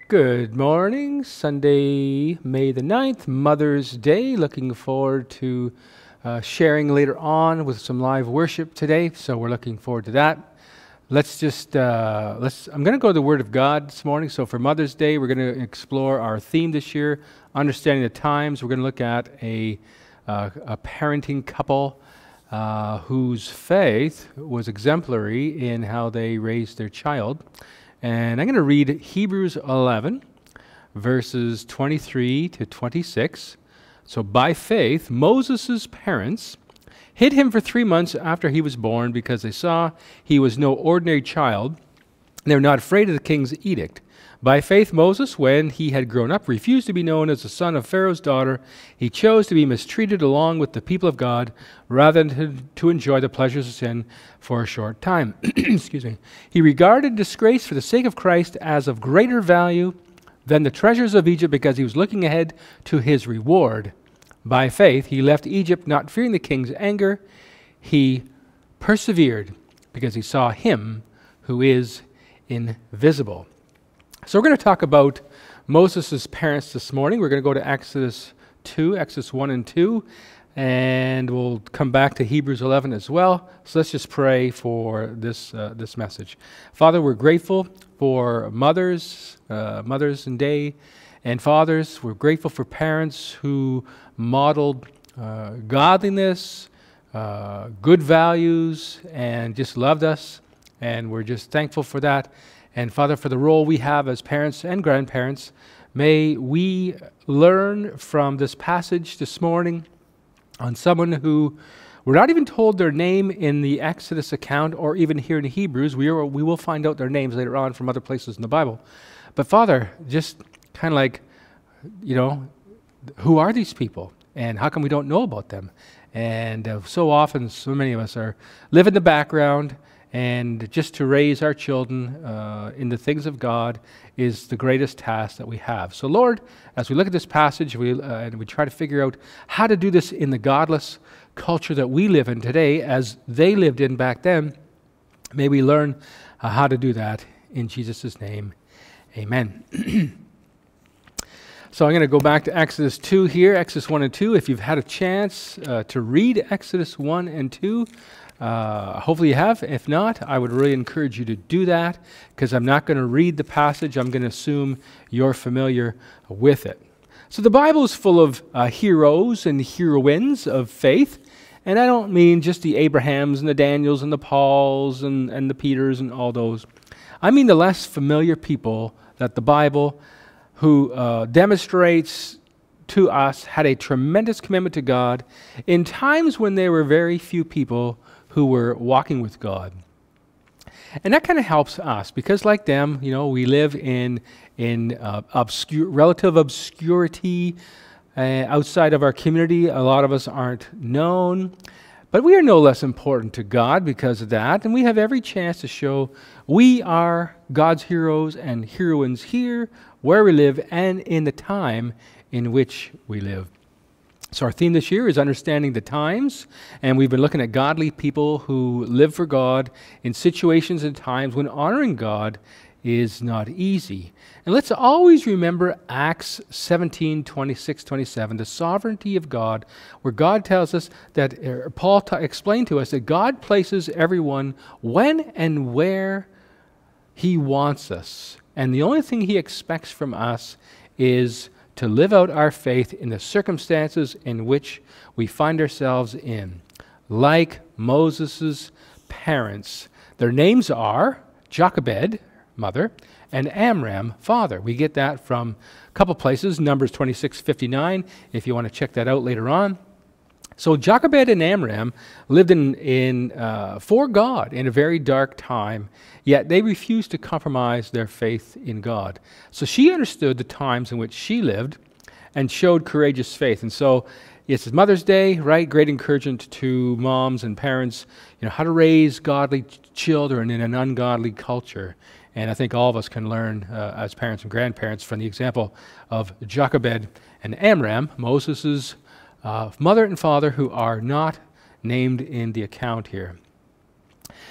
Good morning, Sunday, May the 9th, Mother's Day. Looking forward to sharing later on with some live worship today, so we're looking forward to that. I'm going to go to the Word of God this morning. So for Mother's Day, we're going to explore our theme this year, Understanding the Times. We're going to look at a parenting couple whose faith was exemplary in how they raised their child. And I'm going to read Hebrews 11, verses 23 to 26. So by faith, Moses' parents hid him for 3 months after he was born because they saw he was no ordinary child. They were not afraid of the king's edict. By faith, Moses, when he had grown up, refused to be known as the son of Pharaoh's daughter. He chose to be mistreated along with the people of God rather than to enjoy the pleasures of sin for a short time. Excuse me. He regarded disgrace for the sake of Christ as of greater value than the treasures of Egypt because he was looking ahead to his reward. By faith, he left Egypt not fearing the king's anger. He persevered because he saw him who is invisible. So we're going to talk about Moses' parents this morning. We're going to go to Exodus 1 and 2, and we'll come back to Hebrews 11 as well. So let's just pray for this message. Father, we're grateful for mothers and day, and fathers. We're grateful for parents who modeled godliness, good values, and just loved us, and we're just thankful for that. And Father, for the role we have as parents and grandparents, may we learn from this passage this morning on someone who we're not even told their name in the Exodus account or even here in Hebrews. We will find out their names later on from other places in the Bible. But Father, just kind of like, who are these people? And how come we don't know about them? And so often, so many of us live in the background. And just to raise our children in the things of God is the greatest task that we have. So Lord, as we look at this passage, and we try to figure out how to do this in the godless culture that we live in today, as they lived in back then, may we learn how to do that in Jesus' name. Amen. So I'm going to go back to Exodus 2 here, Exodus 1 and 2. If you've had a chance to read Exodus 1 and 2, hopefully you have. If not, I would really encourage you to do that, because I'm not going to read the passage. I'm going to assume you're familiar with it. So the Bible is full of heroes and heroines of faith, and I don't mean just the Abrahams and the Daniels and the Pauls and the Peters and all those. I mean the less familiar people that the Bible who demonstrates to us had a tremendous commitment to God in times when there were very few people who were walking with God. And that kind of helps us because like them, we live in relative obscurity outside of our community. A lot of us aren't known, but we are no less important to God because of that, and we have every chance to show we are God's heroes and heroines here, where we live, and in the time in which we live. So our theme this year is Understanding the Times, and we've been looking at godly people who live for God in situations and times when honoring God is not easy. And let's always remember Acts 17, 26, 27, the sovereignty of God, where God tells us that, Paul explained to us that God places everyone when and where he wants us. And the only thing he expects from us is to live out our faith in the circumstances in which we find ourselves in. Like Moses' parents, their names are Jochebed, mother, and Amram, father. We get that from a couple places, Numbers 26:59, if you want to check that out later on. So Jochebed and Amram lived for God in a very dark time, yet they refused to compromise their faith in God. So she understood the times in which she lived and showed courageous faith. And so it's Mother's Day, right? Great encouragement to moms and parents, how to raise godly children in an ungodly culture. And I think all of us can learn as parents and grandparents from the example of Jochebed and Amram, Moses' mother and father, who are not named in the account here.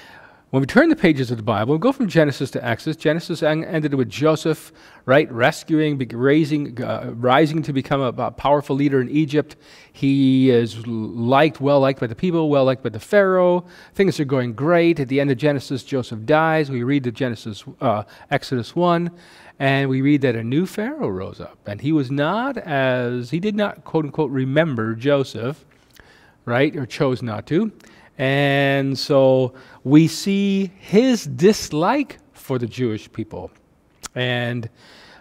when we turn the pages of the Bible, we go from Genesis to Exodus. Genesis ended with Joseph, right, rising to become a powerful leader in Egypt. He is well liked by the people, well liked by the Pharaoh. Things are going great. At the end of Genesis, Joseph dies. We read Exodus 1, and we read that a new Pharaoh rose up, and he did not, quote unquote, remember Joseph, right, or chose not to. And so we see his dislike for the Jewish people. And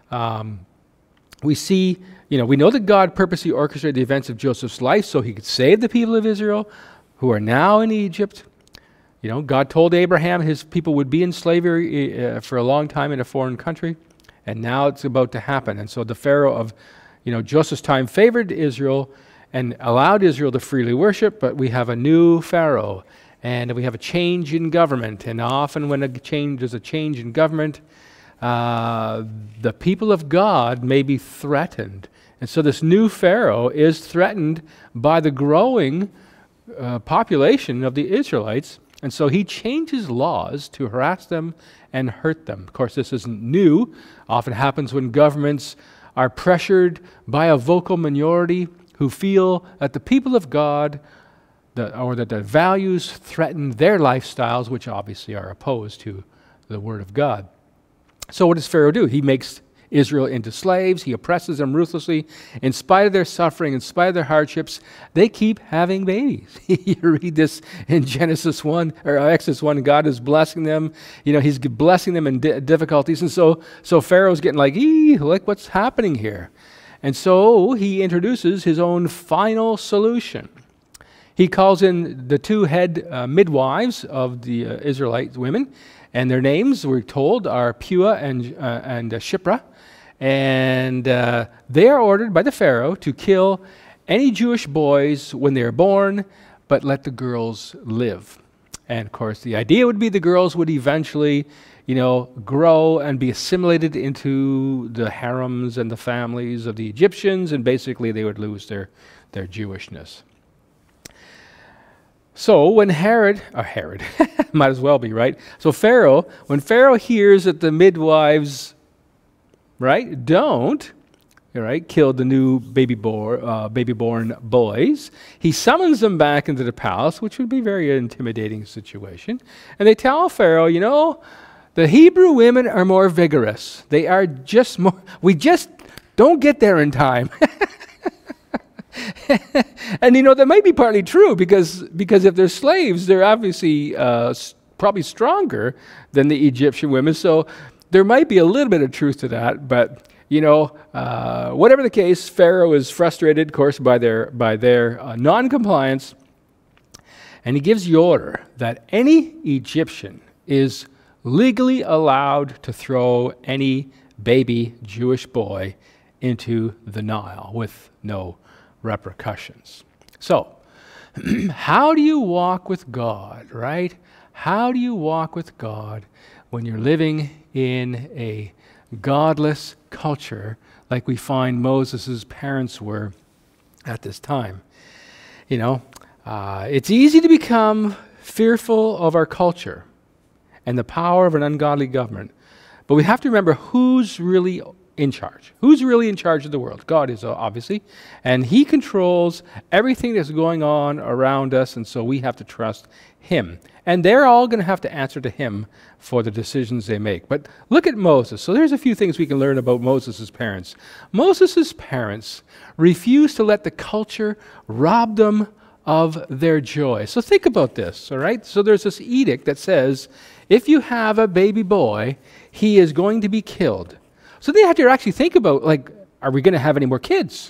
we see, we know that God purposely orchestrated the events of Joseph's life so he could save the people of Israel who are now in Egypt. God told Abraham his people would be in slavery for a long time in a foreign country. And now it's about to happen. And so the Pharaoh of, Joseph's time favored Israel and allowed Israel to freely worship, but we have a new Pharaoh, and we have a change in government. And often when there's a change in government, the people of God may be threatened. And so this new Pharaoh is threatened by the growing population of the Israelites, and so he changes laws to harass them and hurt them. Of course, this isn't new. Often happens when governments are pressured by a vocal minority who feel that the people of God, that their values threaten their lifestyles, which obviously are opposed to the Word of God. So what does Pharaoh do? He makes Israel into slaves. He oppresses them ruthlessly. In spite of their suffering, in spite of their hardships, they keep having babies. You read this in Exodus 1, God is blessing them. He's blessing them in difficulties. And so Pharaoh's getting like what's happening here? And so he introduces his own final solution. He calls in the two head midwives of the Israelite women, and their names, we're told, are Puah and Shiphrah. And they are ordered by the Pharaoh to kill any Jewish boys when they are born, but let the girls live. And of course, the idea would be the girls would eventually grow and be assimilated into the harems and the families of the Egyptians, and basically they would lose their Jewishness. So when Herod, might as well be, right? So when Pharaoh hears that the midwives, right, don't, kill the new baby-born boys, he summons them back into the palace, which would be a very intimidating situation. And they tell Pharaoh, the Hebrew women are more vigorous. They are just more, we just don't get there in time. And that might be partly true because if they're slaves, they're obviously probably stronger than the Egyptian women. So there might be a little bit of truth to that. But whatever the case, Pharaoh is frustrated, of course, by their non-compliance, and he gives the order that any Egyptian is legally allowed to throw any baby Jewish boy into the Nile with no repercussions. So, how do you walk with God, right? How do you walk with God when you're living in a godless culture like we find Moses' parents were at this time? It's easy to become fearful of our culture and the power of an ungodly government, but we have to remember who's really in charge. Who's really in charge of the world? God is, obviously, and he controls everything that's going on around us, and so we have to trust him. And they're all going to have to answer to him for the decisions they make. But look at Moses. So there's a few things we can learn about Moses' parents. Moses' parents refused to let the culture rob them of their joy. So think about this, all right? So there's this edict that says, if you have a baby boy, he is going to be killed. So they have to actually think about, are we going to have any more kids?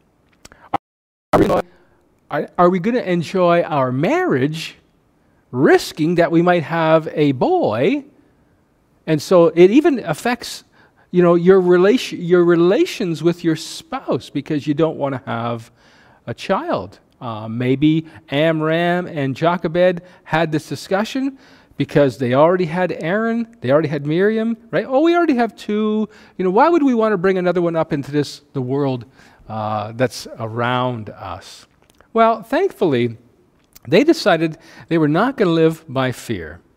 Are we going to enjoy our marriage risking that we might have a boy? And so it even affects, your relations with your spouse because you don't want to have a child. Maybe Amram and Jochebed had this discussion because they already had Aaron, they already had Miriam, right? Oh, we already have two. Why would we want to bring another one up into the world that's around us? Well, thankfully, they decided they were not going to live by fear.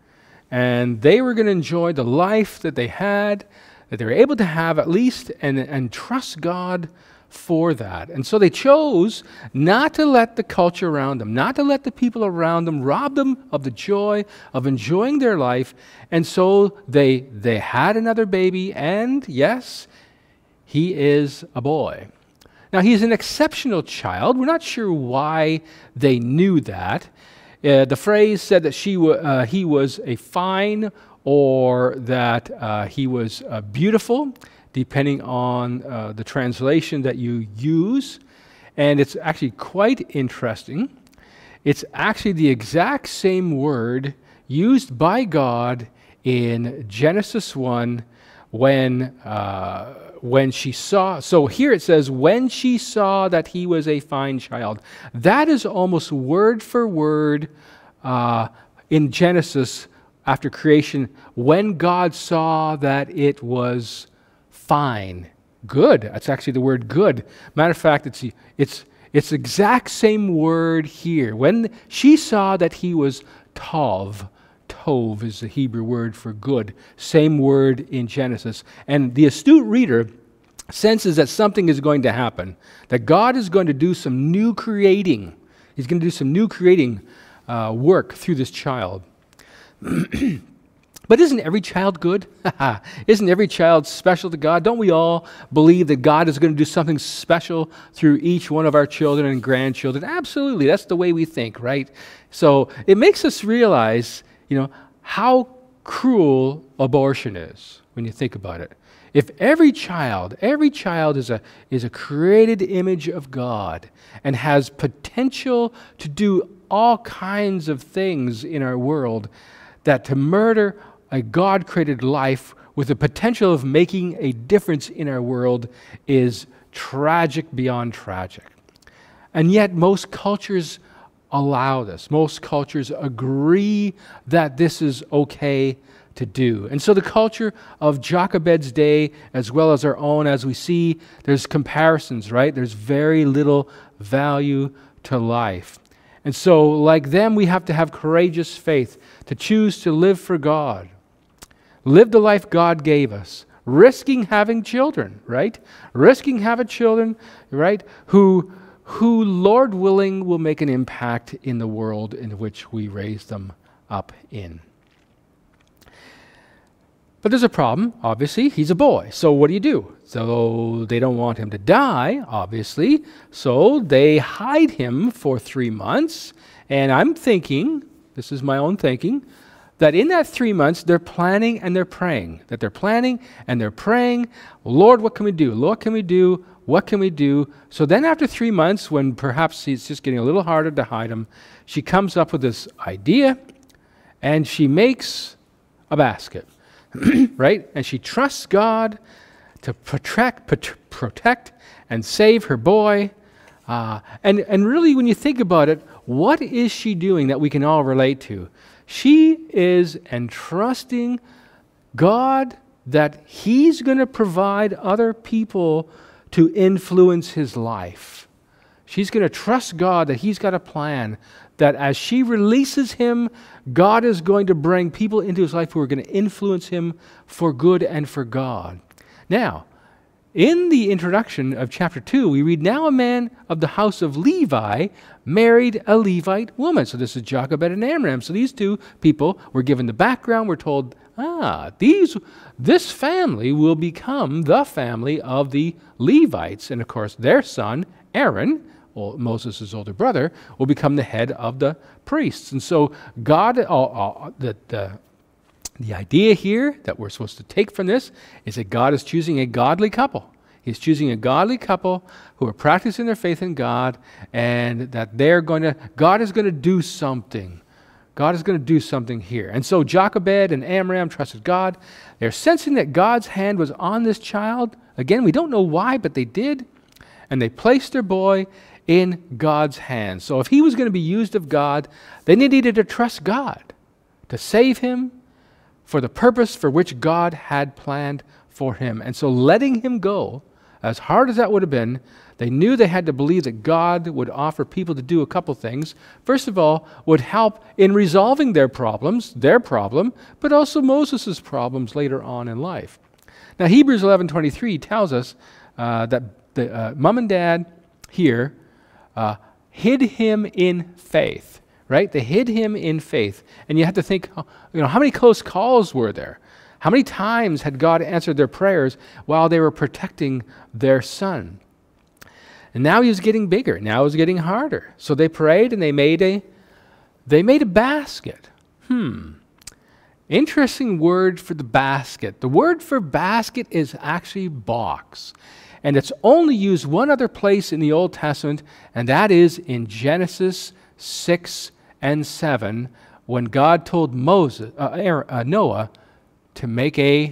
And they were going to enjoy the life that they had, that they were able to have at least, and trust God for that. And so they chose not to let the culture around them, not to let the people around them rob them of the joy of enjoying their life. And so they had another baby, and yes, he is a boy. Now, he's an exceptional child. We're not sure why they knew that. The phrase said that he was a fine, or that he was beautiful, depending on the translation that you use. And it's actually quite interesting. It's actually the exact same word used by God in Genesis 1 when she saw. So here it says, when she saw that he was a fine child. That is almost word for word in Genesis after creation, when God saw that it was fine, good. That's actually the word good. Matter of fact, it's the exact same word here. When she saw that he was tov is the Hebrew word for good. Same word in Genesis. And the astute reader senses that something is going to happen, that God is going to do some new creating. He's going to do some new creating work through this child. But isn't every child good? Isn't every child special to God? Don't we all believe that God is going to do something special through each one of our children and grandchildren? Absolutely. That's the way we think, right? So it makes us realize, how cruel abortion is when you think about it. If every child is a created image of God and has potential to do all kinds of things in our world, that to murder a God-created life with the potential of making a difference in our world is tragic beyond tragic. And yet most cultures allow this. Most cultures agree that this is okay to do. And so the culture of Jochebed's day, as well as our own, as we see, there's comparisons, right? There's very little value to life. And so, like them, we have to have courageous faith to choose to live for God. Live the life God gave us, risking having children, right? Risking having children, right? Who, Lord willing, will make an impact in the world in which we raise them up in. But there's a problem, obviously. He's a boy. So what do? So they don't want him to die, obviously. So they hide him for 3 months. And I'm thinking, this is my own thinking, that in that 3 months, they're planning and they're praying. That they're planning and they're praying, Lord, what can we do? Lord, can we do? What can we do? So then after 3 months, when perhaps it's just getting a little harder to hide him, she comes up with this idea, and she makes a basket. Right? And she trusts God to protect and save her boy. And really, when you think about it, what is she doing that we can all relate to? She is entrusting God that He's going to provide other people to influence his life. She's going to trust God that He's got a plan, that as she releases him, God is going to bring people into his life who are going to influence him for good and for God. Now, in the introduction of chapter 2, we read, now a man of the house of Levi married a Levite woman. So this is Jochebed and Amram. So these two people were given the background. We're told, this family will become the family of the Levites. And of course, their son, Aaron, Moses' older brother, will become the head of the priests. And so God, the idea here that we're supposed to take from this is that God is choosing a godly couple. He's choosing a godly couple who are practicing their faith in God, and that God is going to do something. God is going to do something here. And so Jochebed and Amram trusted God. They're sensing that God's hand was on this child. Again, we don't know why, but they did. And they placed their boy in God's hands. So if he was going to be used of God, they needed to trust God to save him for the purpose for which God had planned for him. And so letting him go As hard as that would have been, they knew they had to believe that God would offer people to do a couple things. First of all, would help in resolving their problem, but also Moses' problems later on in life. Now, Hebrews 11:23 tells us that the mom and dad here hid him in faith, right? They hid him in faith. And you have to think, how many close calls were there? How many times had God answered their prayers while they were protecting their son? And now he was getting bigger. Now it was getting harder. So they prayed and they made a basket. Interesting word for the basket. The word for basket is actually box. And it's only used one other place in the Old Testament, and that is in Genesis 6 and 7, when God told Noah to make a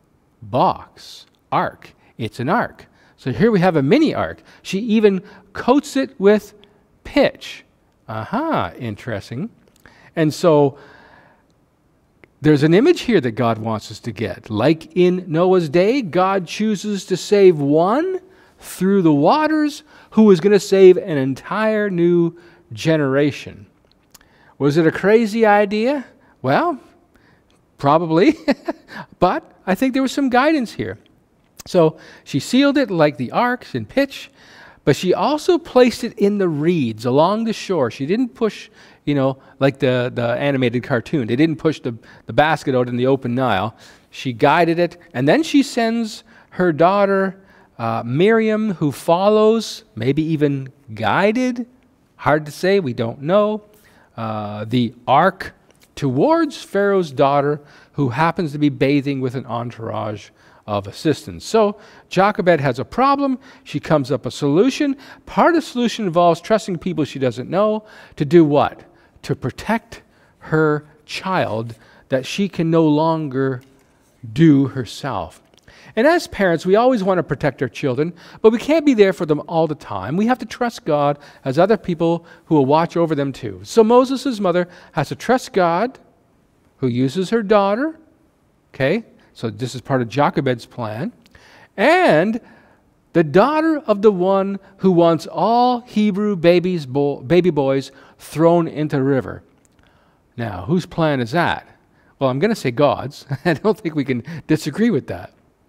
box, ark. It's an ark. So here we have a mini ark. She even coats it with pitch. Interesting. And so there's an image here that God wants us to get. Like in Noah's day, God chooses to save one through the waters who is going to save an entire new generation. Was it a crazy idea? Well, probably, but I think there was some guidance here. So she sealed it like the ark in pitch, but she also placed it in the reeds along the shore. She didn't push, like the animated cartoon. They didn't push the basket out in the open Nile. She guided it, and then she sends her daughter Miriam, who follows, maybe even guided, hard to say, we don't know, the ark towards Pharaoh's daughter, who happens to be bathing with an entourage of assistants. So Jochebed has a problem. She comes up with a solution. Part of the solution involves trusting people she doesn't know to do what? To protect her child that she can no longer do herself. And as parents, we always want to protect our children, but we can't be there for them all the time. We have to trust God as other people who will watch over them too. So Moses' mother has to trust God, who uses her daughter, okay? So this is part of Jochebed's plan. And the daughter of the one who wants all Hebrew baby boys thrown into the river. Now, whose plan is that? Well, I'm going to say God's. I don't think we can disagree with that.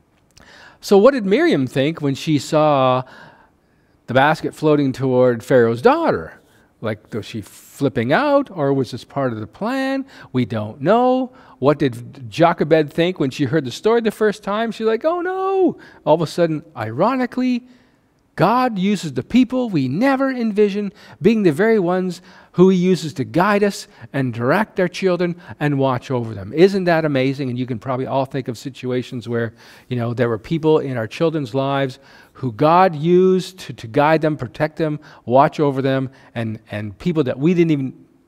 So what did Miriam think when she saw the basket floating toward Pharaoh's daughter? Like, was she flipping out, or was this part of the plan? We don't know. What did Jochebed think when she heard the story the first time? She's like, oh no! All of a sudden, ironically, God uses the people we never envisioned being the very ones who he uses to guide us and direct our children and watch over them. Isn't that amazing? And you can probably all think of situations where, there were people in our children's lives who God used to guide them, protect them, watch over them, and people that we didn't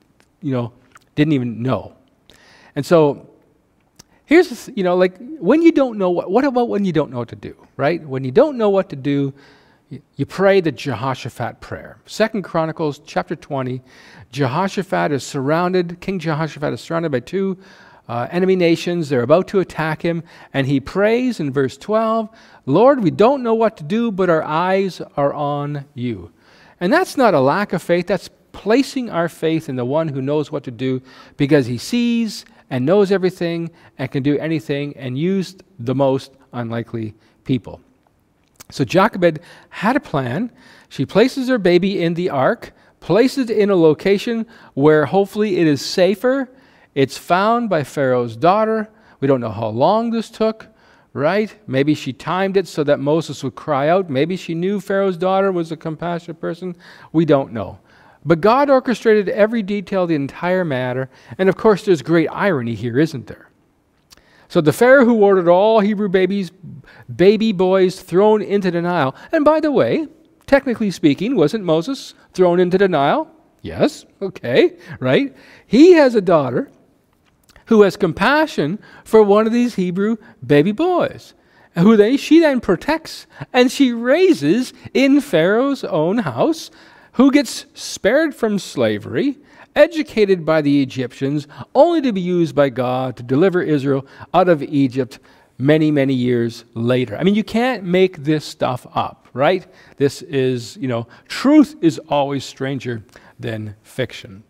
even know. And so here's, like when you don't know what about when you don't know what to do, right? When you don't know what to do, you pray the Jehoshaphat prayer. 2 Chronicles chapter 20, King Jehoshaphat is surrounded by two enemy nations. They're about to attack him, and he prays in verse 12, Lord, we don't know what to do, but our eyes are on you. And that's not a lack of faith. That's placing our faith in the one who knows what to do, because he sees and knows everything and can do anything and use the most unlikely people. So Jochebed had a plan. She places her baby in the ark, places it in a location where hopefully it is safer. It's found by Pharaoh's daughter. We don't know how long this took, right? Maybe she timed it so that Moses would cry out. Maybe she knew Pharaoh's daughter was a compassionate person. We don't know. But God orchestrated every detail of the entire matter. And of course, there's great irony here, isn't there? So the Pharaoh who ordered all Hebrew baby boys thrown into the Nile. And by the way, technically speaking, wasn't Moses thrown into the Nile? Yes, okay, right? He has a daughter who has compassion for one of these Hebrew baby boys, who she then protects and she raises in Pharaoh's own house, who gets spared from slavery, educated by the Egyptians, only to be used by God to deliver Israel out of Egypt many, many years later. I mean, you can't make this stuff up, right? This is, truth is always stranger than fiction.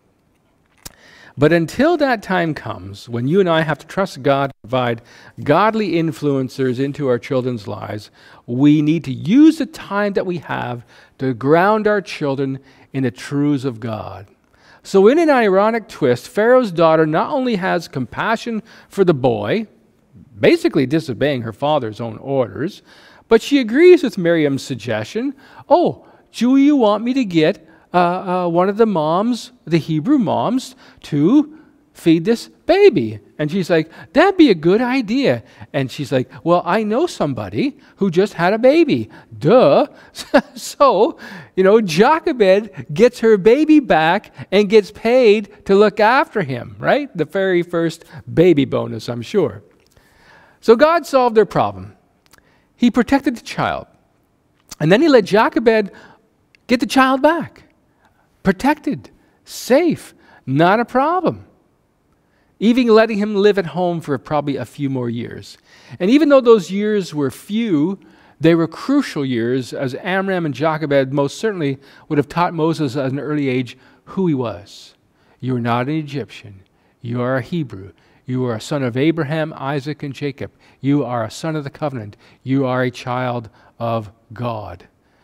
But until that time comes, when you and I have to trust God to provide godly influencers into our children's lives, we need to use the time that we have to ground our children in the truths of God. So in an ironic twist, Pharaoh's daughter not only has compassion for the boy, basically disobeying her father's own orders, but she agrees with Miriam's suggestion. Oh, do you want me to get one of the moms, the Hebrew moms, to feed this baby? And she's like, that'd be a good idea. And she's like, well, I know somebody who just had a baby. Duh. So, Jochebed gets her baby back and gets paid to look after him, right? The very first baby bonus, I'm sure. So God solved their problem. He protected the child. And then he let Jochebed get the child back. Protected, safe, not a problem. Even letting him live at home for probably a few more years. And even though those years were few, they were crucial years, as Amram and Jochebed most certainly would have taught Moses at an early age who he was. You are not an Egyptian. You are a Hebrew. You are a son of Abraham, Isaac, and Jacob. You are a son of the covenant. You are a child of God.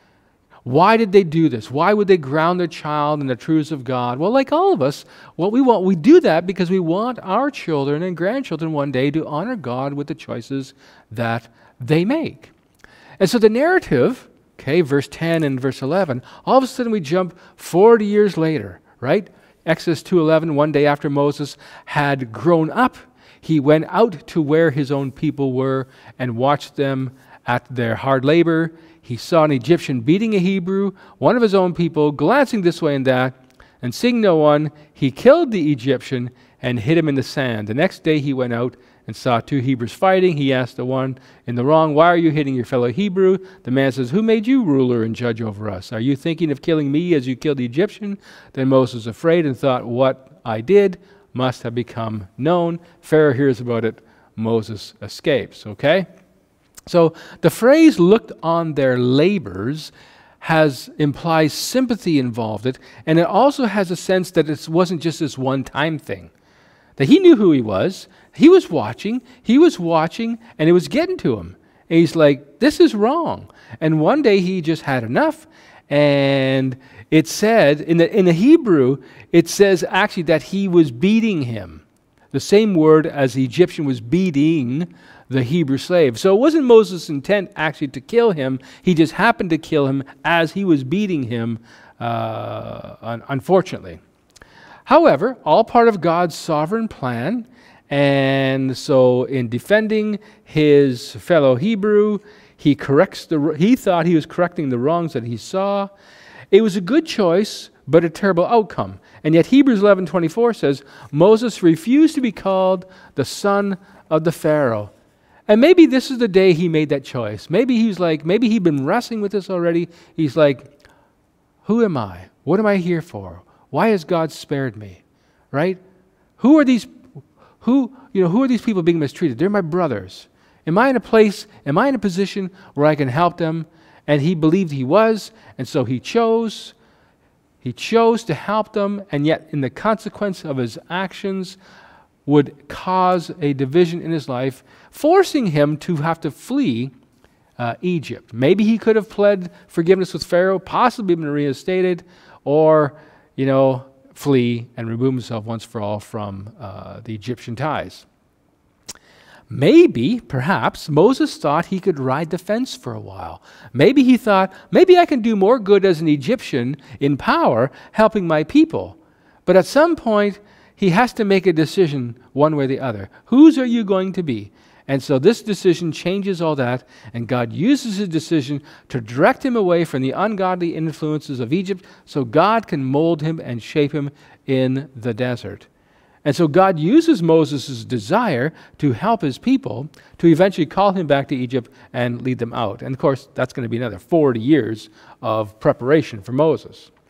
Why did they do this? Why would they ground their child in the truths of God? Well, like all of us, what we do that because we want our children and grandchildren one day to honor God with the choices that they make. And so the narrative, verse 10 and verse 11, all of a sudden we jump 40 years later, right? Exodus 2:11, one day after Moses had grown up, he went out to where his own people were and watched them at their hard labor. He saw an Egyptian beating a Hebrew, one of his own people, glancing this way and that, and seeing no one, he killed the Egyptian and hid him in the sand. The next day he went out and saw two Hebrews fighting. He asked the one in the wrong, why are you hitting your fellow Hebrew? The man says, who made you ruler and judge over us? Are you thinking of killing me as you killed the Egyptian? Then Moses was afraid and thought, what I did must have become known. Pharaoh hears about it. Moses escapes, okay? So the phrase looked on their labors implies sympathy involved it, and it also has a sense that it wasn't just this one-time thing. That he knew who he was watching, and it was getting to him. And he's like, this is wrong. And one day he just had enough, and it said, in the Hebrew, it says actually that he was beating him. The same word as the Egyptian was beating the Hebrew slave. So it wasn't Moses' intent actually to kill him. He just happened to kill him as he was beating him, unfortunately. However, all part of God's sovereign plan. And so in defending his fellow Hebrew, he thought he was correcting the wrongs that he saw. It was a good choice, but a terrible outcome. And yet Hebrews 11:24 says, Moses refused to be called the son of the Pharaoh. And maybe this is the day he made that choice. Maybe he'd been wrestling with this already. He's like, who am I? What am I here for? Why has God spared me? Right? Who are these people being mistreated? They're my brothers. Am I in a position where I can help them? And he believed he was, and so he chose to help them, and yet in the consequence of his actions would cause a division in his life, forcing him to have to flee Egypt. Maybe he could have pled forgiveness with Pharaoh, possibly been reinstated, or, flee and remove himself once for all from the Egyptian ties. Perhaps, Moses thought he could ride the fence for a while. Maybe he thought, maybe I can do more good as an Egyptian in power, helping my people. But at some point, he has to make a decision one way or the other. Whose are you going to be? And so this decision changes all that, and God uses his decision to direct him away from the ungodly influences of Egypt so God can mold him and shape him in the desert. And so God uses Moses' desire to help his people to eventually call him back to Egypt and lead them out. And of course, that's going to be another 40 years of preparation for Moses.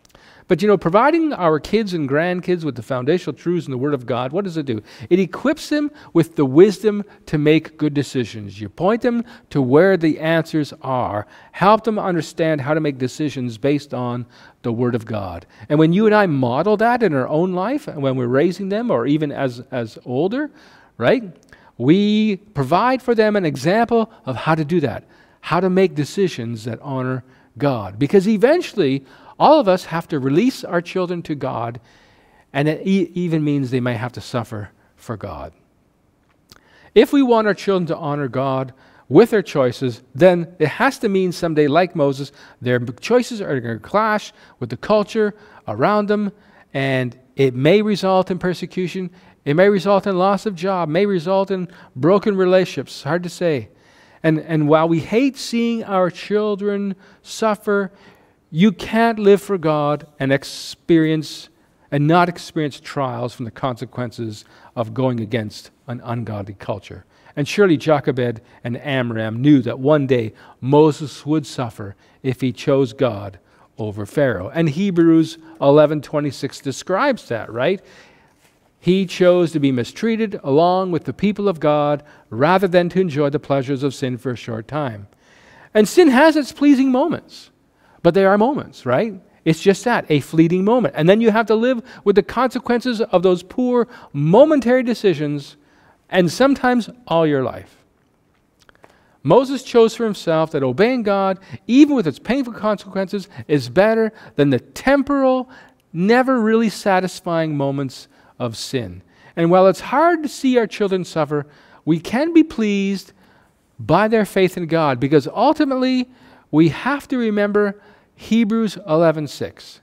But providing our kids and grandkids with the foundational truths in the Word of God, what does it do? It equips them with the wisdom to make good decisions. You point them to where the answers are. Help them understand how to make decisions based on the Word of God. And when you and I model that in our own life, and when we're raising them, or even as older, right? We provide for them an example of how to do that, how to make decisions that honor God. Because eventually, all of us have to release our children to God, and it even means they may have to suffer for God. If we want our children to honor God with their choices, then it has to mean someday, like Moses, their choices are going to clash with the culture around them, and it may result in persecution. It may result in loss of job, may result in broken relationships. Hard to say. And while we hate seeing our children suffer, you can't live for God and not experience trials from the consequences of going against an ungodly culture. And surely Jochebed and Amram knew that one day Moses would suffer if he chose God over Pharaoh. And Hebrews 11:26 describes that, right? He chose to be mistreated along with the people of God rather than to enjoy the pleasures of sin for a short time. And sin has its pleasing moments. But they are moments, right? It's just that, a fleeting moment. And then you have to live with the consequences of those poor, momentary decisions, and sometimes all your life. Moses chose for himself that obeying God, even with its painful consequences, is better than the temporal, never really satisfying moments of sin. And while it's hard to see our children suffer, we can be pleased by their faith in God, because ultimately we have to remember Hebrews 11:6,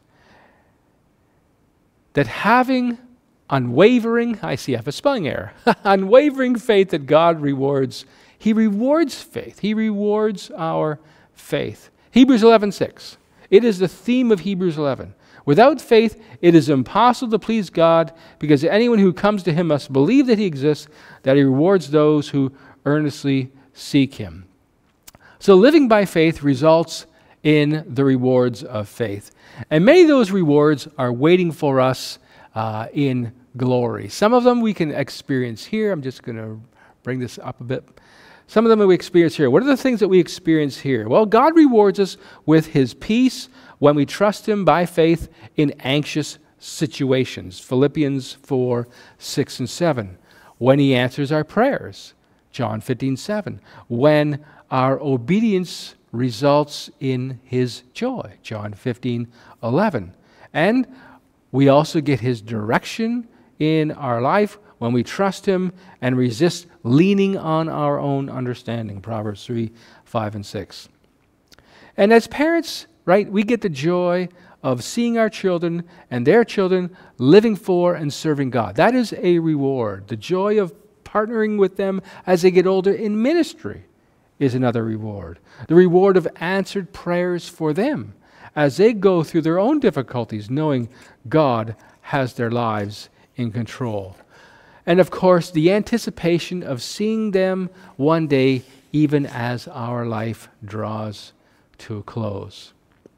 that having unwavering, I have a spelling error, unwavering faith that God rewards. He rewards faith. He rewards our faith. Hebrews 11:6. It is the theme of Hebrews 11. Without faith, it is impossible to please God, because anyone who comes to him must believe that he exists, that he rewards those who earnestly seek him. So living by faith results in the rewards of faith. And many of those rewards are waiting for us in glory. Some of them we can experience here. I'm just going to bring this up a bit. Some of them we experience here. What are the things that we experience here? Well, God rewards us with his peace when we trust him by faith in anxious situations. Philippians 4:6 and 7. When he answers our prayers. John 15:7. When our obedience results in his joy. John 15:11. And we also get his direction in our life when we trust him and resist leaning on our own understanding. Proverbs 3:5 and 6. And as parents, right, we get the joy of seeing our children and their children living for and serving God. That is a reward. The joy of partnering with them as they get older in ministry is another reward. The reward of answered prayers for them as they go through their own difficulties, knowing God has their lives in control. And of course, the anticipation of seeing them one day, even as our life draws to a close.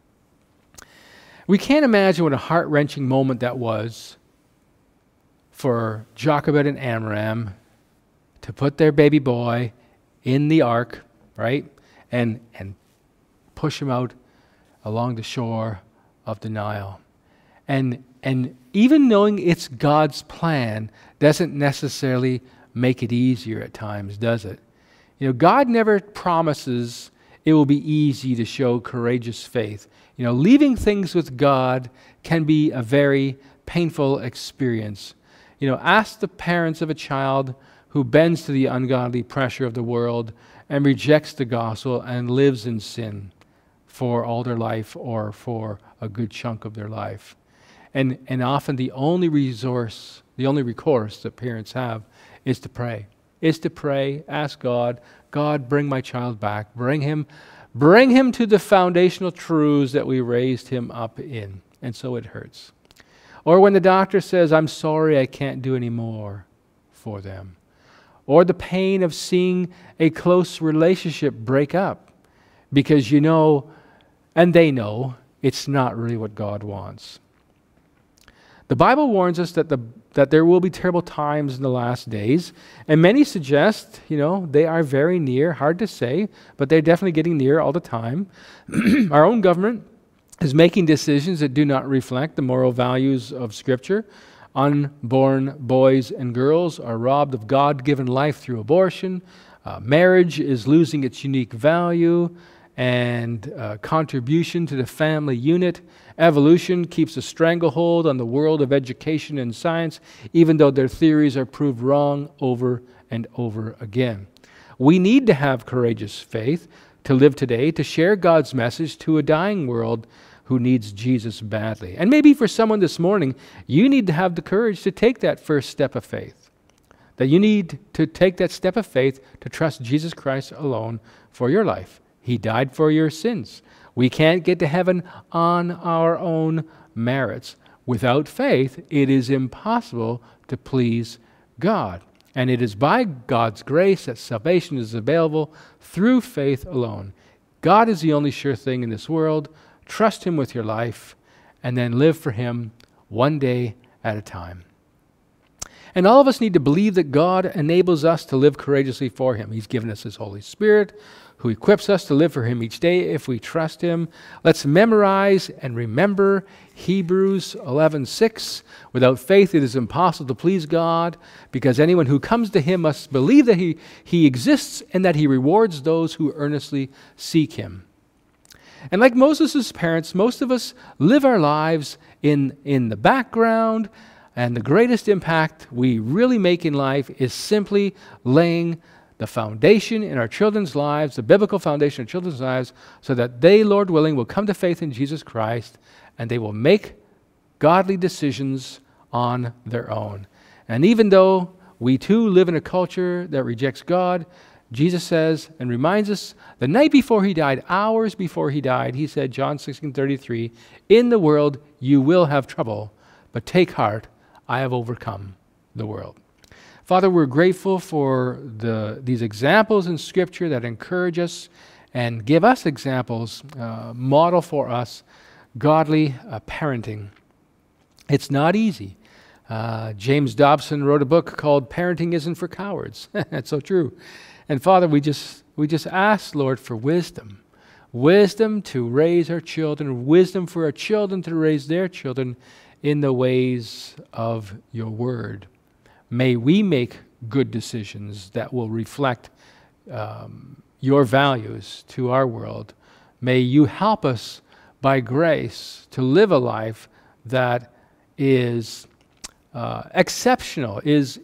We can't imagine what a heart-wrenching moment that was for Jochebed and Amram to put their baby boy in the ark, right, and push him out along the shore of the Nile. And even knowing it's God's plan doesn't necessarily make it easier at times, does it? God never promises it will be easy to show courageous faith. Leaving things with God can be a very painful experience. Ask the parents of a child who bends to the ungodly pressure of the world and rejects the gospel and lives in sin for all their life or for a good chunk of their life. And often the only recourse that parents have is to pray. Ask God, God, bring my child back. Bring him to the foundational truths that we raised him up in. And so it hurts. Or when the doctor says, I'm sorry, I can't do any more for them. Or the pain of seeing a close relationship break up because and they know, it's not really what God wants. The Bible warns us that there will be terrible times in the last days, and many suggest, they are very near. Hard to say, but they're definitely getting near all the time. Our own government is making decisions that do not reflect the moral values of Scripture. Unborn boys and girls are robbed of God-given life through abortion. Marriage is losing its unique value and contribution to the family unit. Evolution keeps a stranglehold on the world of education and science, even though their theories are proved wrong over and over again. We need to have courageous faith to live today, to share God's message to a dying world who needs Jesus badly. And maybe for someone this morning, you need to have the courage to take that first step of faith. That you need to take that step of faith to trust Jesus Christ alone for your life. He died for your sins. We can't get to heaven on our own merits. Without faith, it is impossible to please God. And it is by God's grace that salvation is available through faith alone. God is the only sure thing in this world. Trust Him with your life, and then live for Him one day at a time. And all of us need to believe that God enables us to live courageously for Him. He's given us His Holy Spirit, who equips us to live for Him each day if we trust Him. Let's memorize and remember Hebrews 11:6. Without faith it is impossible to please God, because anyone who comes to Him must believe that He exists and that He rewards those who earnestly seek Him. And like Moses' parents, most of us live our lives in the background, and the greatest impact we really make in life is simply laying the foundation in our children's lives, the biblical foundation in children's lives, so that they, Lord willing, will come to faith in Jesus Christ, and they will make godly decisions on their own. And even though we too live in a culture that rejects God, Jesus says and reminds us the night before He died, hours before He died, He said, John 16:33, "In the world you will have trouble, but take heart, I have overcome the world." Father, we're grateful for these examples in Scripture that encourage us and give us examples, model for us godly parenting. It's not easy. James Dobson wrote a book called Parenting Isn't for Cowards. That's so true. And Father, we just ask, Lord, for wisdom. Wisdom to raise our children, wisdom for our children to raise their children in the ways of your word. May we make good decisions that will reflect your values to our world. May you help us by grace to live a life that is exceptional, is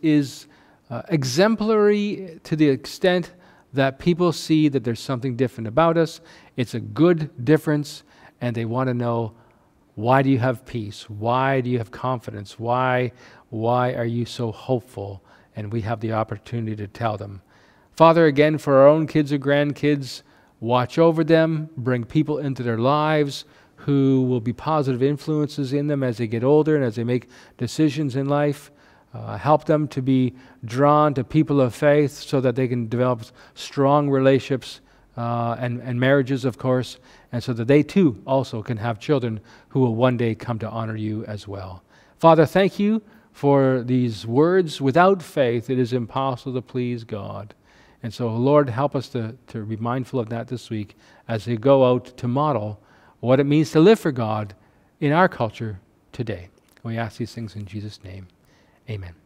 exemplary to the extent that people see that there's something different about us. It's a good difference, and they want to know, why do you have peace? Why do you have confidence? Why are you so hopeful? And we have the opportunity to tell them. Father, again, for our own kids or grandkids, watch over them, bring people into their lives who will be positive influences in them as they get older and as they make decisions in life. Help them to be drawn to people of faith so that they can develop strong relationships and marriages, of course, and so that they too also can have children who will one day come to honor you as well. Father, thank you for these words. Without faith, it is impossible to please God. And so, Lord, help us to be mindful of that this week as we go out to model what it means to live for God in our culture today. We ask these things in Jesus' name. Amen.